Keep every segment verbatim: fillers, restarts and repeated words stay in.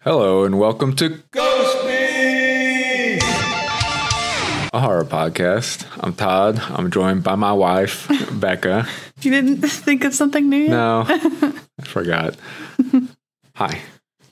Hello and welcome to Ghost Me, a horror podcast. I'm Todd. I'm joined by my wife, Becca. You didn't think of something new yet? No, I forgot. Hi.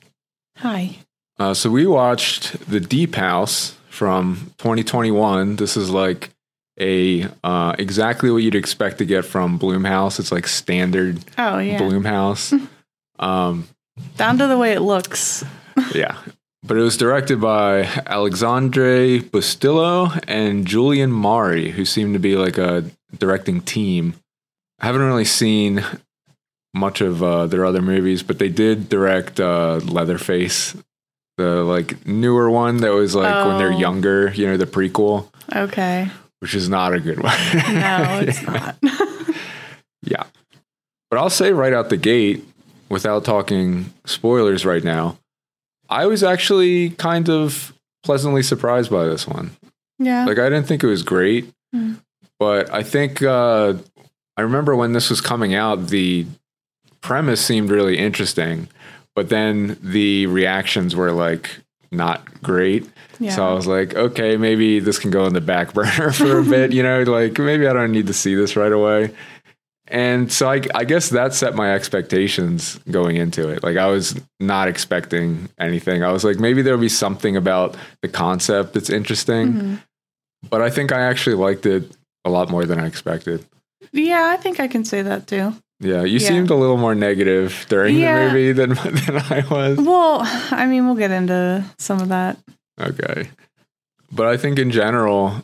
Hi. Uh, so we watched The Deep House from twenty twenty-one. This is like a uh, exactly what you'd expect to get from Blumhouse. It's like standard Oh, yeah. Blumhouse. Um, Down to the way it looks. yeah. But it was directed by Alexandre Bustillo and Julian Mari, who seem to be like a directing team. I haven't really seen much of uh, their other movies, but they did direct uh, Leatherface, the like newer one that was like oh. when they're younger, you know, the prequel. Okay. Which is not a good one. No, it's yeah. not. Yeah. But I'll say right out the gate, without talking spoilers right now, I was actually kind of pleasantly surprised by this one. Yeah. Like, I didn't think it was great, mm. but I think, uh, I remember when this was coming out, the premise seemed really interesting, but then the reactions were like not great. Yeah. So I was like, okay, maybe this can go in the back burner for a bit, you know, like maybe I don't need to see this right away. And so I, I guess that set my expectations going into it. Like I was not expecting anything. I was like, maybe there'll be something about the concept that's interesting. Mm-hmm. But I think I actually liked it a lot more than I expected. Yeah, I think I can say that too. Yeah, you yeah. seemed a little more negative during yeah. the movie than, than I was. Well, I mean, we'll get into some of that. Okay. But I think in general,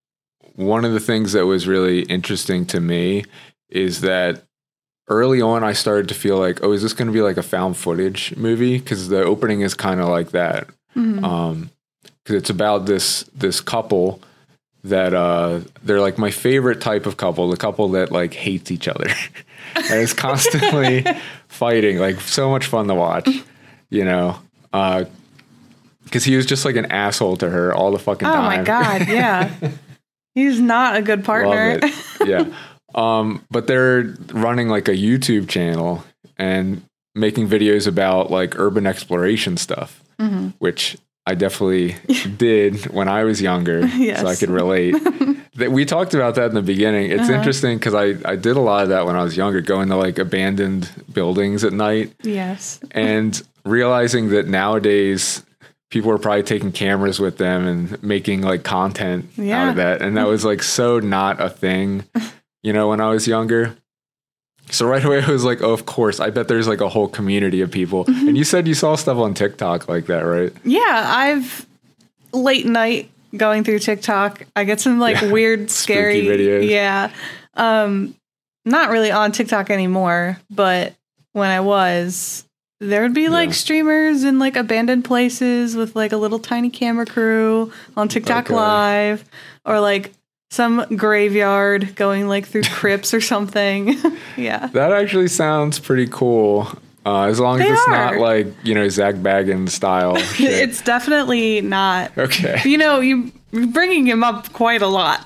one of the things that was really interesting to me is that early on I started to feel like, oh, is this going to be like a found footage movie? Because the opening is kind of like that. Mm-hmm. Um, because it's about this this couple that uh, they're like my favorite type of couple, the couple that like hates each other and is constantly fighting. Like so much fun to watch, you know. Uh, because he was just like an asshole to her all the fucking oh time. Oh my god, yeah. He's not a good partner. Love it. Yeah. Um, but they're running like a YouTube channel and making videos about like urban exploration stuff, mm-hmm. which I definitely did when I was younger, yes. so I could relate. That we talked about that in the beginning. It's uh-huh. interesting because I, I did a lot of that when I was younger, going to like abandoned buildings at night. Yes. And realizing that nowadays people are probably taking cameras with them and making like content yeah. out of that. And that was like so not a thing. You know, when I was younger. So right away I was like, oh, of course, I bet there's like a whole community of people. Mm-hmm. And you said you saw stuff on TikTok like that, right? Yeah, I've late night going through TikTok. I get some like yeah. weird, scary videos. Yeah. Um, not really on TikTok anymore, but when I was, there would be like yeah. streamers in like abandoned places with like a little tiny camera crew on TikTok okay. Live, or like some graveyard going like through crypts or something. Yeah. That actually sounds pretty cool. Uh, as long as they it's are. Not like, you know, Zach Baggins style shit. It's definitely not. Okay. You know, you, you're bringing him up quite a lot.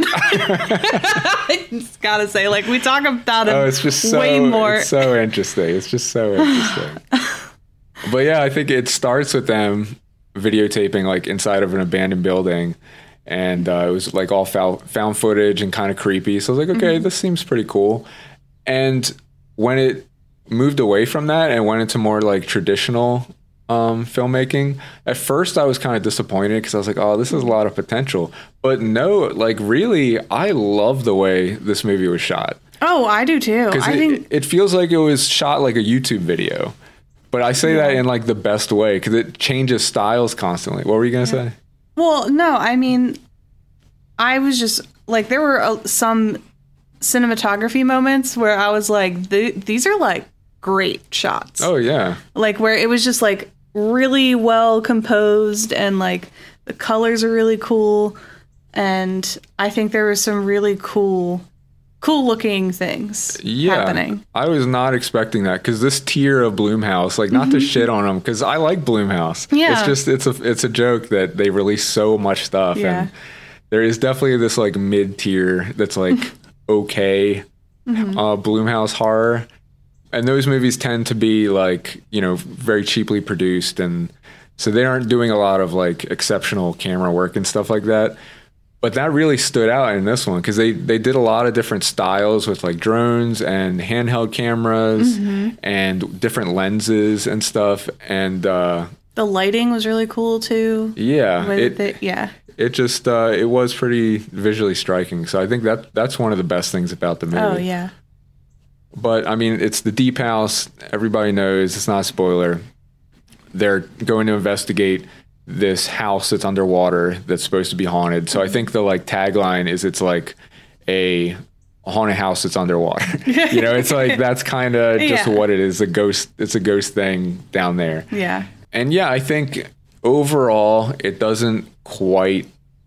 I just gotta say, like, we talk about him oh, it's just so, way more. It's so interesting. It's just so interesting. But yeah, I think it starts with them videotaping like inside of an abandoned building. And uh, it was like all found footage and kind of creepy. So I was like, okay, mm-hmm. this seems pretty cool. And when it moved away from that and went into more like traditional um, filmmaking, at first I was kind of disappointed because I was like, oh, this has a lot of potential. But no, like really, I love the way this movie was shot. Oh, I do too. I it, think it feels like it was shot like a YouTube video. But I say yeah. that in like the best way because it changes styles constantly. What were you going to yeah. say? Well, no, I mean, I was just like, there were uh, some cinematography moments where I was like, th- these are like great shots. Oh, yeah. Like where it was just like really well composed and like the colors are really cool. And I think there was some really cool, cool looking things yeah, happening. I was not expecting that because this tier of Blumhouse, like not mm-hmm. to shit on them because I like Blumhouse. Yeah. It's just, it's a, it's a joke that they release so much stuff. Yeah. And there is definitely this like mid tier that's like okay mm-hmm. uh, Blumhouse horror. and those movies tend to be like, you know, very cheaply produced, and so they aren't doing a lot of like exceptional camera work and stuff like that. But that really stood out in this one because they, they did a lot of different styles with like drones and handheld cameras mm-hmm. and different lenses and stuff. And uh, the lighting was really cool too. Yeah, it, it, yeah. It just uh, it was pretty visually striking. So I think that that's one of the best things about the movie. Oh yeah. But I mean, it's the Deep House. Everybody knows it's not a spoiler. They're going to investigate this house that's underwater that's supposed to be haunted. So I think the like tagline is it's like a haunted house that's underwater. You know, it's like that's kind of just yeah. what it is. A ghost. It's a ghost thing down there. Yeah. And yeah, I think overall it doesn't quite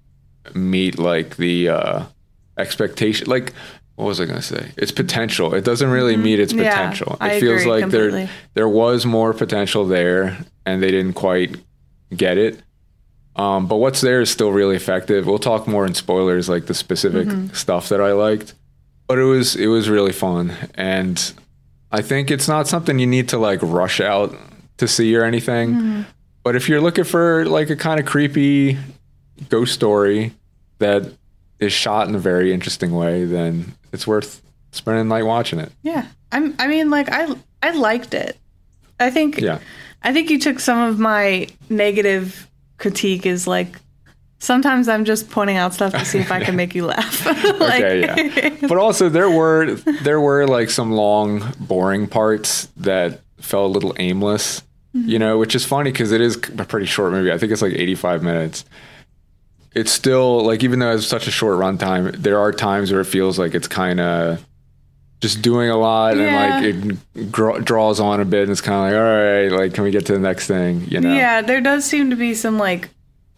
meet like the uh, expectation. Like, what was I going to say? Its potential. It doesn't really mm-hmm. meet its potential. Yeah, it I feels agree like completely. there there was more potential there, and they didn't quite get it. Um, but what's there is still really effective. We'll talk more in spoilers, like the specific mm-hmm. stuff that I liked. But it was it was really fun, and I think it's not something you need to like rush out to see or anything. Mm-hmm. But if you're looking for like a kind of creepy ghost story that is shot in a very interesting way, then it's worth spending the night watching it. Yeah, I'm. I mean, like I I liked it. I think. Yeah. I think you took some of my negative critique is like sometimes I'm just pointing out stuff to see if I can make you laugh. Like, okay, yeah. But also there were there were like some long, boring parts that felt a little aimless, mm-hmm. you know, which is funny because it is a pretty short movie. I think it's like eighty-five minutes. It's still like, even though it's such a short runtime, there are times where it feels like it's kind of just doing a lot yeah. and like it gr- draws on a bit, and it's kind of like, all right, like, can we get to the next thing? You know? Yeah, there does seem to be some like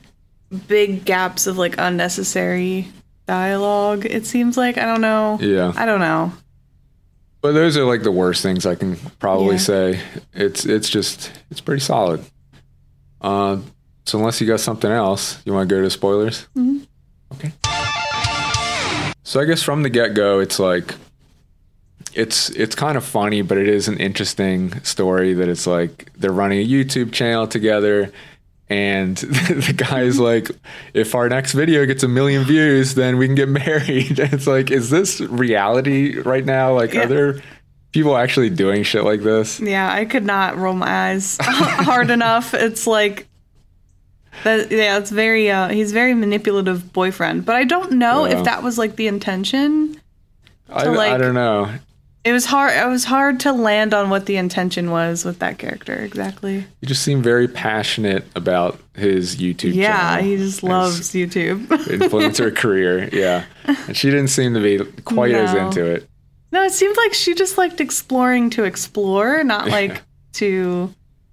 big gaps of like unnecessary dialogue. It seems like, I don't know. Yeah. I don't know. But those are like the worst things I can probably yeah. say. It's, it's just, it's pretty solid. Uh, so unless you got something else, you want to go to spoilers? Mm-hmm. Okay. So I guess from the get-go, it's like, It's it's kind of funny, but it is an interesting story that it's like they're running a YouTube channel together, and the guy's like, if our next video gets a million views, then we can get married. It's like, is this reality right now? Like, yeah. are there people actually doing shit like this? Yeah, I could not roll my eyes hard enough. It's like, that, yeah, it's very, uh, he's very manipulative boyfriend, but I don't know yeah. if that was like the intention. I, like, I don't know. It was hard. It was hard to land on what the intention was with that character exactly. He just seemed very passionate about his YouTube yeah, channel. Yeah, he just loves YouTube. Influencer career, yeah. And she didn't seem to be quite no. as into it. No, it seemed like she just liked exploring to explore, not like to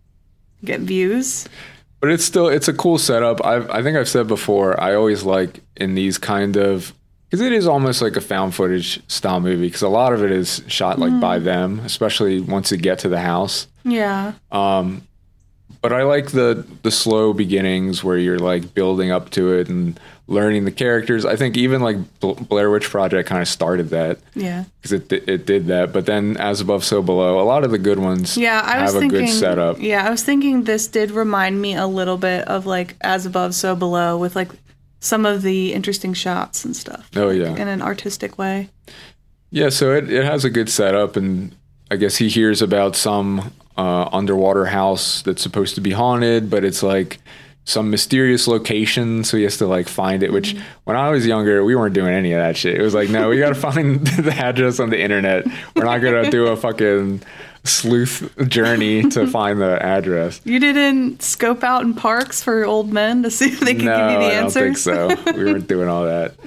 get views. But it's still, it's a cool setup. I've, I think I've said before, I always like in these kind of, because it is almost like a found footage style movie, because a lot of it is shot like mm. by them, especially once you get to the house. Yeah. Um, but I like the the slow beginnings where you're like building up to it and learning the characters. I think even like Blair Witch Project kind of started that. Yeah. Because it it did that. But then As Above, So Below, a lot of the good ones yeah, I have was a thinking, good setup. Yeah, I was thinking this did remind me a little bit of like As Above, So Below with like some of the interesting shots and stuff. Oh, yeah. Like, in an artistic way. Yeah, so it, it has a good setup, and I guess he hears about some uh, underwater house that's supposed to be haunted, but it's like some mysterious location, so he has to like find it, which mm-hmm. when I was younger, we weren't doing any of that shit. It was like, no, we got to find the address on the internet. We're not going to do a fucking sleuth journey to find the address. You didn't scope out in parks for old men to see if they could no, give you the I answers? don't think so. We weren't doing all that.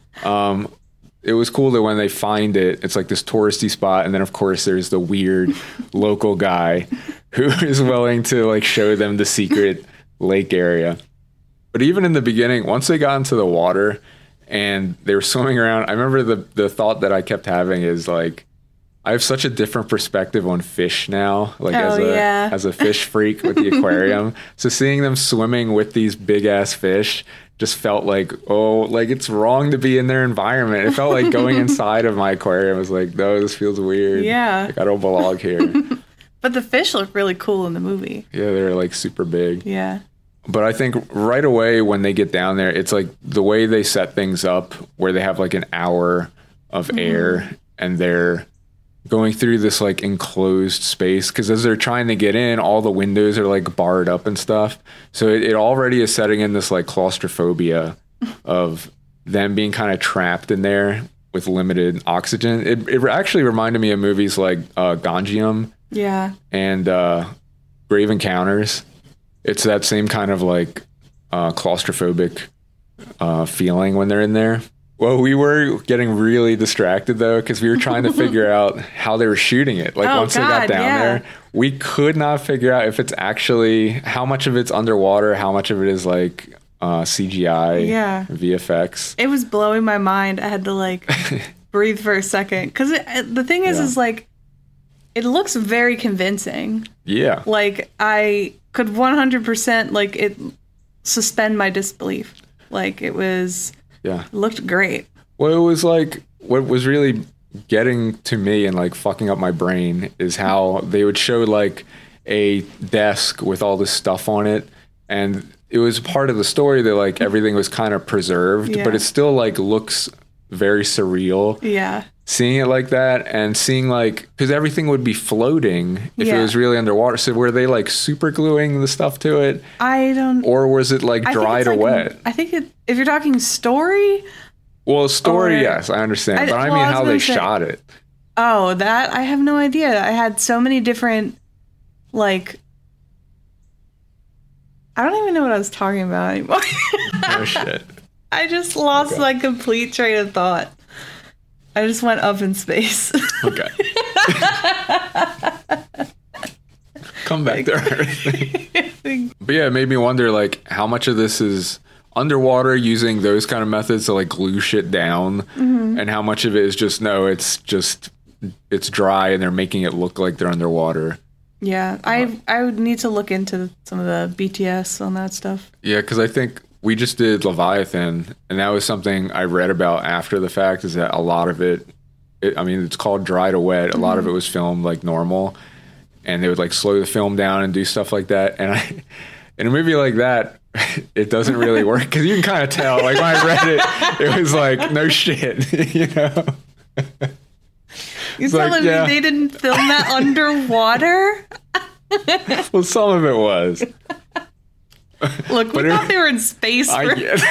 Um, it was cool that when they find it, it's like this touristy spot, and then of course there's the weird local guy who is willing to like show them the secret lake area. But even in the beginning, once they got into the water and they were swimming around, I remember the the thought that I kept having is like, I have such a different perspective on fish now, like oh, as a yeah. as a fish freak with the aquarium. So seeing them swimming with these big ass fish just felt like, oh, like it's wrong to be in their environment. It felt like going inside of my aquarium was like, no, this feels weird. Yeah. Like I don't belong here. But the fish look really cool in the movie. Yeah, they're like super big. Yeah. But I think right away when they get down there, it's like the way they set things up where they have like an hour of mm-hmm. air and they're going through this like enclosed space. Because as they're trying to get in, all the windows are like barred up and stuff. So it, it already is setting in this like claustrophobia of them being kind of trapped in there with limited oxygen. It, it actually reminded me of movies like uh, Gonjiam. Yeah. And uh, Grave Encounters. It's that same kind of like uh, claustrophobic uh, feeling when they're in there. Well, we were getting really distracted though, because we were trying to figure out how they were shooting it. Like oh, once God, they got down yeah. there, we could not figure out if it's actually how much of it's underwater, how much of it is like uh, C G I, yeah. V F X. It was blowing my mind. I had to like breathe for a second. Because the thing is, yeah. is like, it looks very convincing. Yeah. Like I could one hundred percent like it suspend my disbelief. Like it was, yeah, it looked great. Well, it was like what was really getting to me and like fucking up my brain is how they would show like a desk with all this stuff on it. And it was part of the story that like everything was kind of preserved, yeah. but it still like looks very surreal. Yeah. Seeing it like that and seeing like, because everything would be floating if yeah. it was really underwater. So were they like super gluing the stuff to it? I don't. Or was it like dried or like, wet? I think it, if you're talking story. Well, story, or, yes, I understand. I, but I well, mean I how they say, shot it. Oh, that I have no idea. I had so many different, like, I don't even know what I was talking about anymore. Oh, shit. I just lost okay. my complete train of thought. I just went up in space. Okay. Come back to Earth. But yeah, it made me wonder, like, how much of this is underwater using those kind of methods to, like, glue shit down, mm-hmm. and how much of it is just, no, it's just, it's dry and they're making it look like they're underwater. Yeah, I I would need to look into some of the B T S on that stuff. Yeah, because I think we just did Leviathan, and that was something I read about after the fact, is that a lot of it, it I mean, it's called dry to wet. A mm-hmm. lot of it was filmed like normal, and they would like slow the film down and do stuff like that. And I, in a movie like that, it doesn't really work because you can kind of tell. Like when I read it, it was like, no shit, you know? You're telling like, me yeah. they didn't film that underwater? Well, some of it was. Look, we but thought it, they were in space. For I,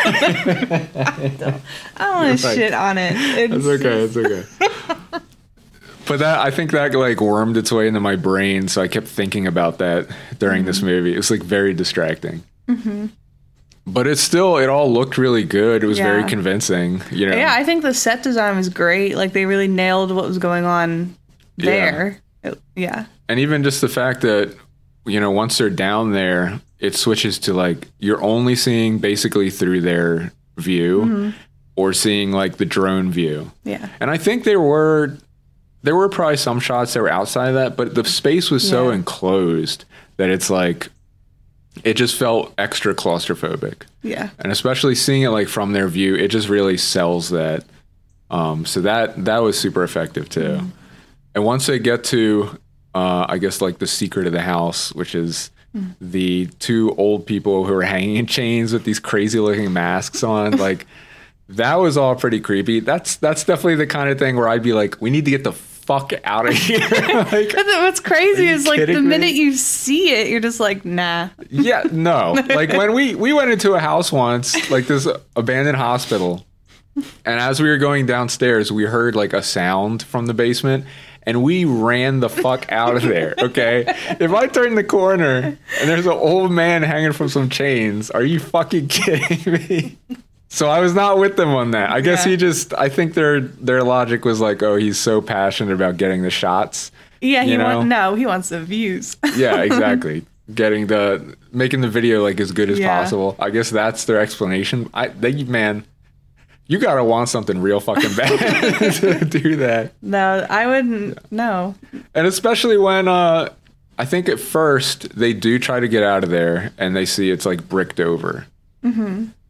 I don't, don't want to right. shit on it. It's, it's okay. It's okay. But that I think that like wormed its way into my brain, so I kept thinking about that during mm-hmm. this movie. It was like very distracting. Mm-hmm. But it's still, it all looked really good. It was yeah. very convincing. You know? Yeah, I think the set design was great. Like they really nailed what was going on there. Yeah. It, yeah. And even just the fact that, you know, once they're down there, it switches to like you're only seeing basically through their view mm-hmm. or seeing like the drone view. Yeah. And I think there were there were probably some shots that were outside of that, but the space was so yeah. enclosed that it's like it just felt extra claustrophobic. Yeah. And especially seeing it like from their view, it just really sells that. Um, so that that was super effective too. Mm-hmm. And once they get to uh, I guess like the secret of the house, which is mm. the two old people who are hanging in chains with these crazy looking masks on, like that was all pretty creepy. That's that's definitely the kind of thing where I'd be like, we need to get the fuck out of here. Like, what's crazy is like the me? minute you see it, you're just like, nah. Yeah, no. Like when we we went into a house once, like this abandoned hospital, and as we were going downstairs, we heard like a sound from the basement. And we ran the fuck out of there, okay? If I turn the corner and there's an old man hanging from some chains, are you fucking kidding me? So I was not with them on that. I guess yeah. he just, I think their their logic was like, oh, he's so passionate about getting the shots. Yeah, he wants, no, he wants the views. Yeah, exactly. Getting the, making the video like as good as yeah. possible. I guess that's their explanation. I, they, man... You gotta want something real fucking bad to do that. No, I wouldn't. No. And especially when uh, I think at first they do try to get out of there and they see it's like bricked over. Mm-hmm.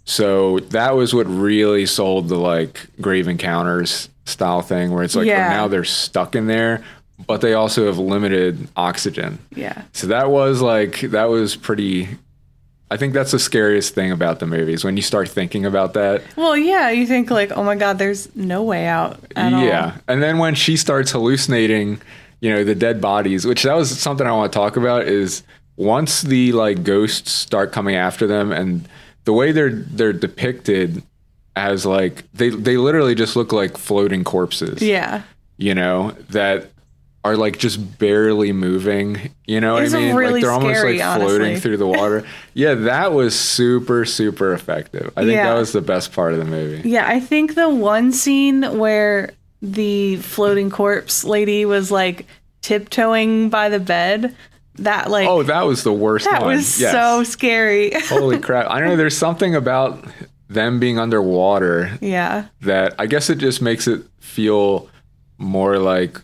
So that was what really sold the like Grave Encounters style thing, where it's like, Yeah. oh, now they're stuck in there, but they also have limited oxygen. Yeah. So that was like, that was pretty, I think that's the scariest thing about the movies when you start thinking about that. Well, yeah, you think like, oh my God, there's no way out at all. Yeah. And then when she starts hallucinating, you know, the dead bodies, which that was something I want to talk about, is once the like ghosts start coming after them, and the way they're they're depicted as like they they literally just look like floating corpses. Yeah. You know, that are like just barely moving, you know what It's I mean? really Like they're almost scary, like floating honestly. through the water. Yeah, that was super, super effective. I think Yeah. that was the best part of the movie. Yeah, I think the one scene where the floating corpse lady was like tiptoeing by the bed, that like Oh, that was the worst that one. was Yes. so scary. Holy crap. I know there's something about them being underwater Yeah. that I guess it just makes it feel more like,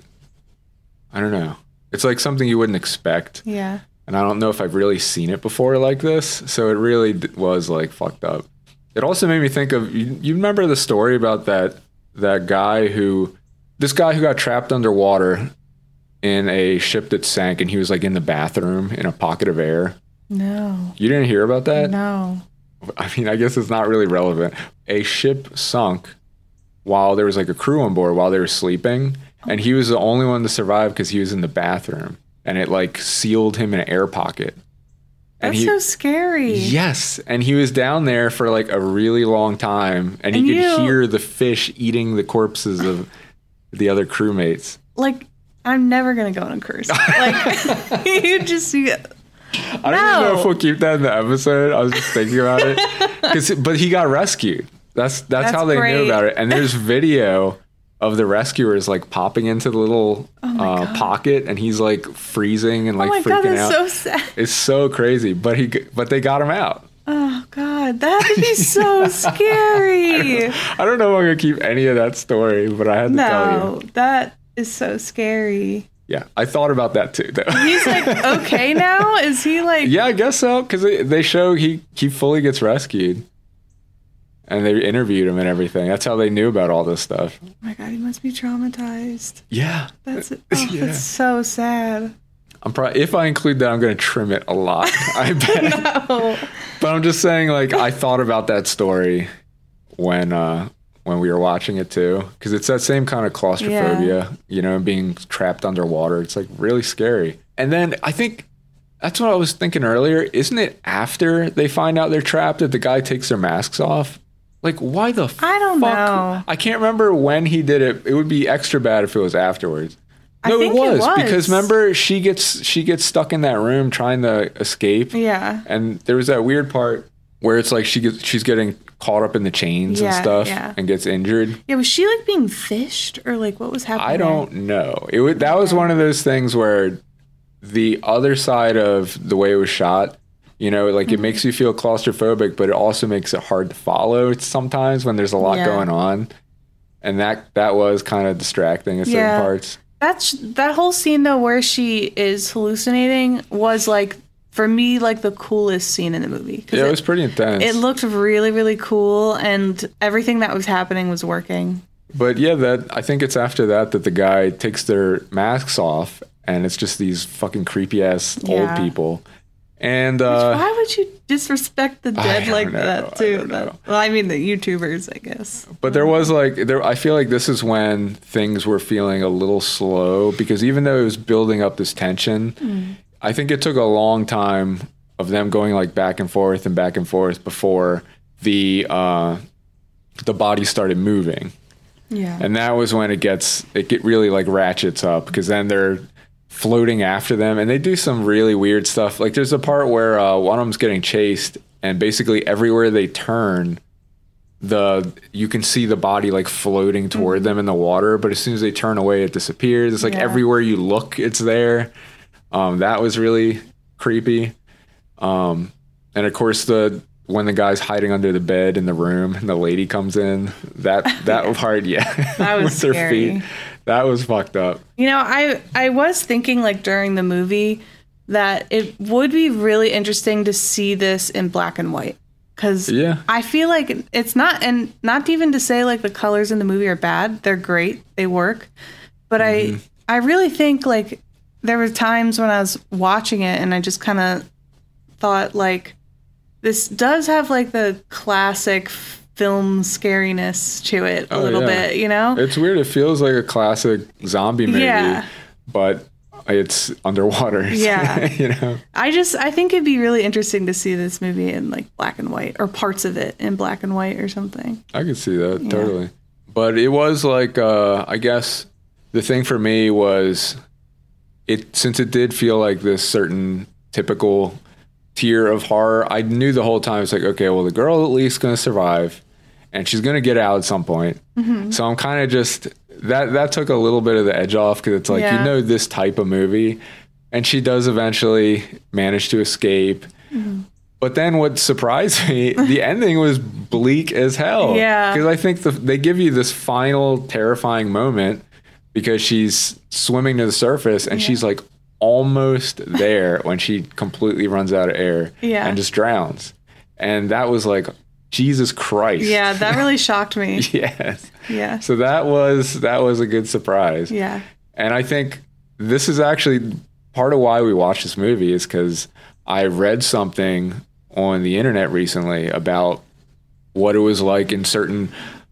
I don't know. It's like something you wouldn't expect. Yeah. And I don't know if I've really seen it before like this. So it really d- was like fucked up. It also made me think of, you, you remember the story about that, that guy who, this guy who got trapped underwater in a ship that sank, and he was like in the bathroom in a pocket of air. No. You didn't hear about that? No. I mean, I guess it's not really relevant. A ship sunk while there was like a crew on board while they were sleeping, and he was the only one to survive because he was in the bathroom, and it like sealed him in an air pocket. And That's he, so scary. yes, and he was down there for like a really long time, and, And he could you- hear the fish eating the corpses of the other crewmates. Like, I'm never gonna go on a cruise. Like, you just you, I don't even know No. if we'll keep that in the episode. I was just thinking about it, 'Cause- but he got rescued. That's that's, That's how they great. knew about it. And there's video of the rescuers like popping into the little Oh my uh, God. pocket, and he's like freezing and like oh my freaking God, out. that's so sad. It's so crazy, but he but they got him out. Oh God, that would be so scary. I don't know if I'm gonna keep any of that story, but I had to tell No, you. that is so scary. Yeah, I thought about that too. Though. He's like okay now. Is he like? Yeah, I guess so, because they, they show he he fully gets rescued, and they interviewed him and everything. That's how they knew about all this stuff. Oh my God, he must be traumatized. Yeah, That's oh, Yeah. that's so sad. I'm probably if I include that, I'm going to trim it a lot. I bet. Oh, But I'm just saying, like, I thought about that story when uh, when we were watching it too, because it's that same kind of claustrophobia, you know, being trapped underwater. It's like really scary. And then I think that's what I was thinking earlier. Isn't it after they find out they're trapped that the guy takes their masks off? Like, why the I don't fuck? know. I can't remember when he did it. It would be extra bad if it was afterwards. I No, think it, it was, was. because remember she gets she gets stuck in that room trying to escape. yeah. And there was that weird part where it's like she gets she's getting caught up in the chains and Yeah, stuff yeah. and gets injured. Yeah, was she like being fished or like what was happening? I don't know. It would, that was one of those things where the other side of the way it was shot, you know, like Mm-hmm. it makes you feel claustrophobic, but it also makes it hard to follow sometimes when there's a lot Yeah. going on. And that that was kind of distracting in certain Yeah. parts. That's that whole scene though where she is hallucinating was like for me like the coolest scene in the movie. 'Cause Yeah, it it, was pretty intense. it looked really really cool and everything that was happening was working. But yeah, that I think it's after that that the guy takes their masks off, and it's just these fucking creepy ass Yeah. old people. And uh, Why would you disrespect the I dead don't like know, that I too? don't That, know. well, I mean the YouTubers, I guess. but there was like there. I feel like this is when things were feeling a little slow, because even though it was building up this tension, Mm. I think it took a long time of them going like back and forth and back and forth before the uh, the body started moving. Yeah. And that was when it gets it get really like ratchets up, because then they're floating after them, and they do some really weird stuff. Like there's a part where uh, one of them's getting chased, and basically everywhere they turn, the you can see the body like floating toward them in the water, but as soon as they turn away, it disappears. It's like Yeah. everywhere you look, it's there. Um, that was really creepy. Um, and of course the when the guy's hiding under the bed in the room and the lady comes in, that that part, yeah, That was with their scary. feet, that was fucked up. You know, I I was thinking like during the movie that it would be really interesting to see this in black and white, Because Yeah. I feel like it's not, and not even to say like the colors in the movie are bad. They're great. They work. But Mhm. I, I really think like there were times when I was watching it and I just kind of thought like, this does have like the classic film scariness to it a Oh, little yeah. bit, you know? It's weird. It feels like a classic zombie movie, Yeah. but it's underwater. Yeah. You know? I just, I think it'd be really interesting to see this movie in like black and white or parts of it in black and white or something. I could see that Yeah. totally. But it was like, uh, I guess the thing for me was it, since it did feel like this certain typical tier of horror, I knew the whole time it's like, okay, well, the girl at least going to survive and she's going to get out at some point. Mm-hmm. So I'm kind of just, that, that took a little bit of the edge off because it's like, Yeah. you know, this type of movie, and she does eventually manage to escape. Mm-hmm. But then what surprised me, the ending was bleak as hell. Yeah. Because I think the, they give you this final terrifying moment because she's swimming to the surface and Yeah. she's like almost there when she completely runs out of air Yeah. and just drowns. And that was like, Jesus Christ. Yeah, that really shocked me. Yes. Yeah. So that was that was a good surprise. Yeah. And I think this is actually part of why we watched this movie is because I read something on the internet recently about what it was like in certain,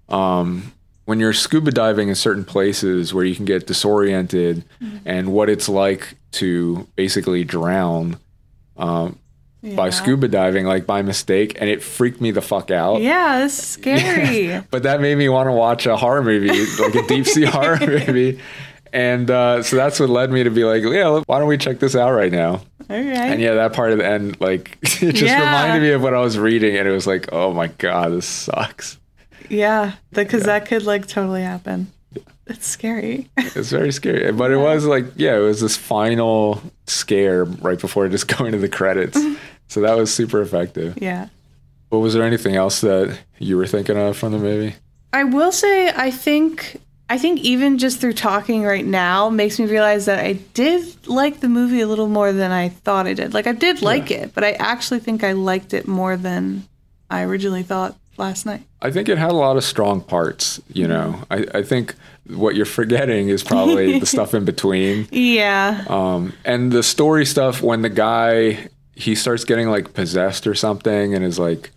um, when you're scuba diving in certain places where you can get disoriented, mm-hmm. and what it's like to basically drown um, Yeah. by scuba diving, like by mistake. And it freaked me the fuck out. Yeah, it's scary. Yeah. But that made me want to watch a horror movie, like a deep sea horror movie. And uh, so that's what led me to be like, yeah, why don't we check this out right now? Okay. And yeah, that part of the end, like, it just Yeah. reminded me of what I was reading. And it was like, oh my God, this sucks. Yeah, because Yeah. that could like totally happen. It's scary. It's very scary. But it was like, yeah, it was this final scare right before just going to the credits. So that was super effective. Yeah. But was there anything else that you were thinking of from the movie? I will say, I think, I think even just through talking right now makes me realize that I did like the movie a little more than I thought I did. Like I did like Yeah. it, but I actually think I liked it more than I originally thought last night. I think it had a lot of strong parts, you know. I, I think what you're forgetting is probably the stuff in between. Yeah. Um, and the story stuff when the guy, he starts getting like possessed or something and is like,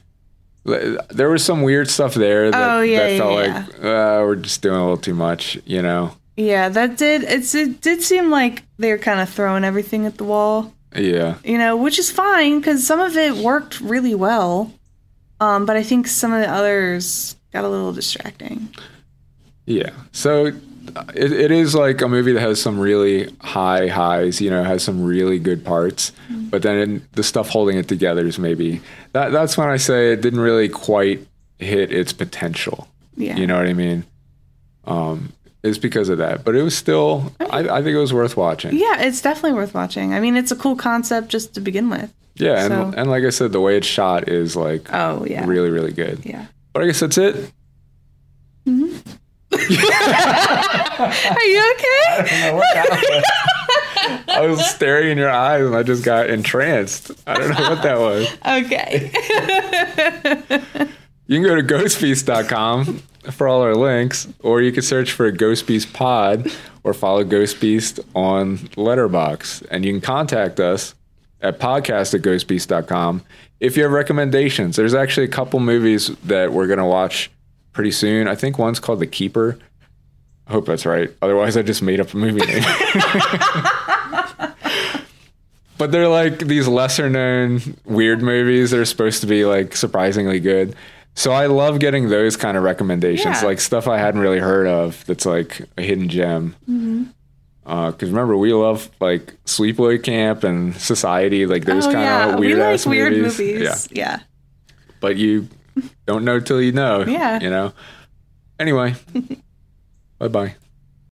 there was some weird stuff there that, Oh, yeah, that felt yeah, like, uh, we're just doing a little too much, you know? Yeah, that did, it's, it did seem like they were kind of throwing everything at the wall, Yeah. you know, which is fine because some of it worked really well. Um, but I think some of the others got a little distracting. Yeah. So it, it is like a movie that has some really high highs, you know, has some really good parts, mm-hmm. but then the stuff holding it together is maybe that that's when I say it didn't really quite hit its potential. Yeah. You know what I mean? Um, it's because of that, but it was still, I, I think it was worth watching. Yeah, it's definitely worth watching. I mean, it's a cool concept just to begin with. Yeah. And, So- and like I said, the way it's shot is like Oh, yeah. really, really good. Yeah. But I guess that's it. Are you okay? I don't know what happened. I was staring in your eyes and I just got entranced. I don't know what that was. Okay. You can go to ghost beast dot com for all our links, or you can search for Ghost Beast Pod or follow Ghost Beast on Letterboxd. And you can contact us at podcast at ghost beast dot com if you have recommendations. There's actually a couple movies that we're going to watch pretty soon. I think one's called The Keeper. I hope that's right. Otherwise, I just made up a movie name. But they're like these lesser known weird movies that are supposed to be like surprisingly good. So I love getting those kind of recommendations, Yeah. like stuff I hadn't really heard of that's like a hidden gem. Mm-hmm. Uh, cause remember, we love like Sleepaway Camp and Society, like those Oh, kind yeah. of weird we ass like weird movies. movies. Yeah. Yeah. But you don't know till you know. Yeah. You know? Anyway, bye bye.